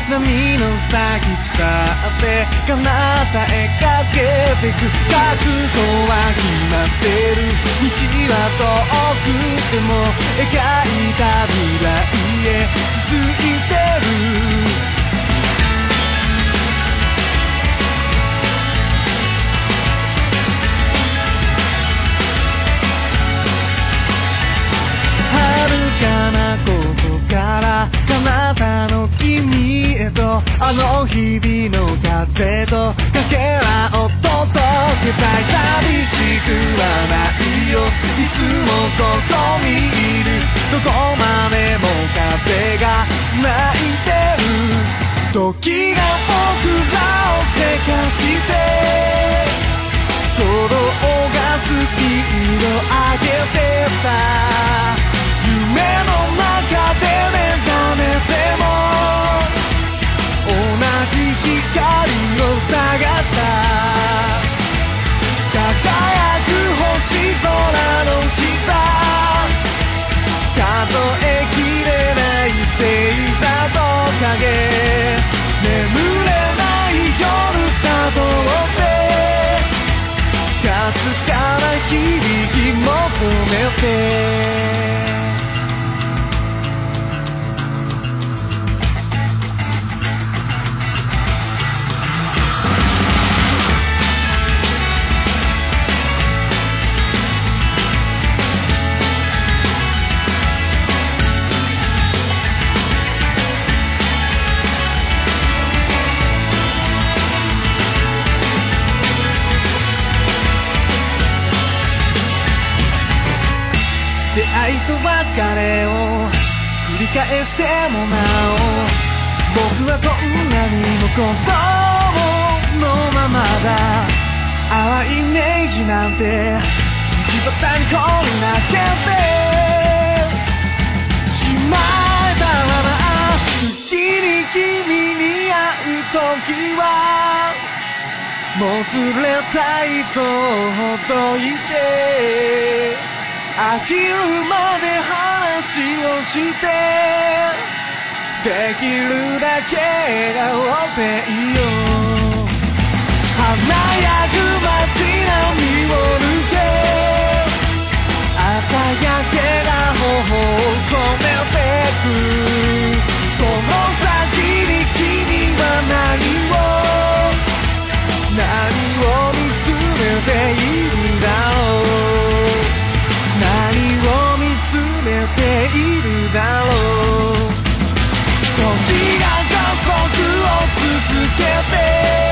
波の先伝って彼方へ駆けてく覚悟は決まってる道は遠くても描いた未来へ続いてる遥かなここから彼方の君へとあの日々の風とかけらを届けたい寂しくはないよいつもここにいるどこまでも風が泣いてる時が僕らをせかして鼓動がスピード上げてた夢の中で目覚めても同じ光を探した輝く星空の下数えきれない星座と影眠れない夜たどってかすかな響き求めて出会いと別れを繰り返してもなお僕はこんなにも子供のままだ淡いイメージなんて道端に放り投げてしまえたらな月に君に会う時はもつれた糸をほどいて飽きるまで話をしてできるだけ笑顔でいよう華やぐ街並みを抜け朝焼けが頬を染めてくその先に君は何を見つめているだろう何を見つめているだろう時が加速を続けて